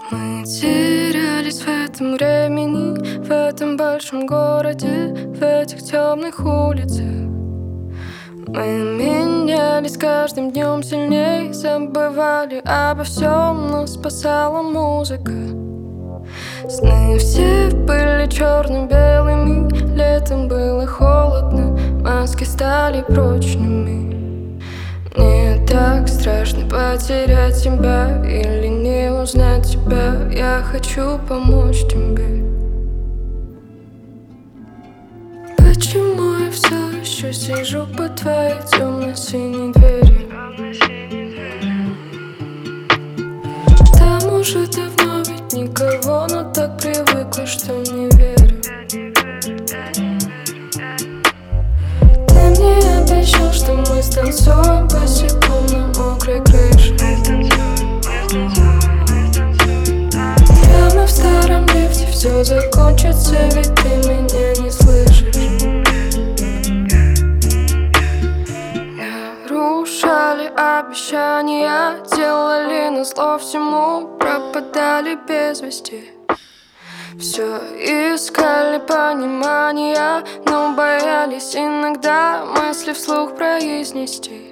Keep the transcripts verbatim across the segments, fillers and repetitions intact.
Мы терялись в этом времени, в этом большом городе, в этих темных улицах. Мы менялись каждым днем сильней, забывали обо всем, но спасала музыка. Сны все были черно-белыми, летом было холодно, маски стали прочными. Мне так страшно потерять тебя или не узнать тебя. Я хочу помочь тебе. Почему я все еще сижу под твоей темно-синей дверью? Там уже давно ведь никого, но так привыкла, что не верю. Ты мне обещал, что мы станцуем босиком на мокрой крыше. Прямо в старом лифте все закончится, ведь ты меня не слышишь. Нарушали обещания, делали назло всему, пропадали без вести. Все искали понимания, но боялись иногда мысли вслух произнести.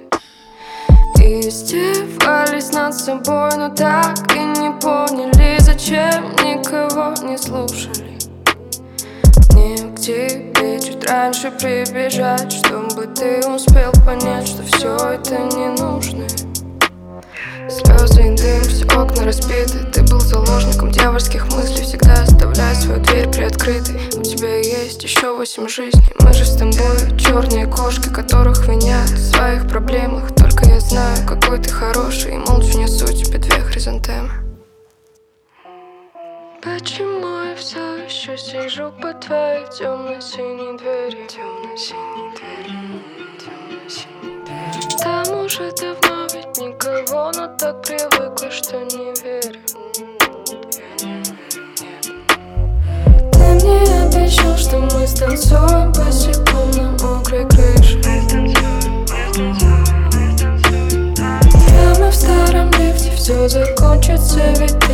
Издевались над собой, но так и не поняли, зачем никого не слушали. Мне к тебе чуть раньше прибежать, чтобы ты успел понять, что все это не нужно. Слезы и дым, все окна разбиты. Ты был заложником дьявольских мыслей, всегда оставляя свою дверь приоткрытой. У тебя есть еще восемь жизней. Мы же с тобой черные кошки, которых винят в своих проблемах. Только я знаю, какой ты хороший, и молча несу тебе две хризантемы. Почему я все еще сижу под твоей темно-синей дверью? Темно-синей дверью, темно-синей дверью. Там уже давно ведь никого, но так привыкла, что не верю. Ты мне обещал, что мы станцуем босиком на мокрой крыше. Прямо в старом лифте все закончится, ведь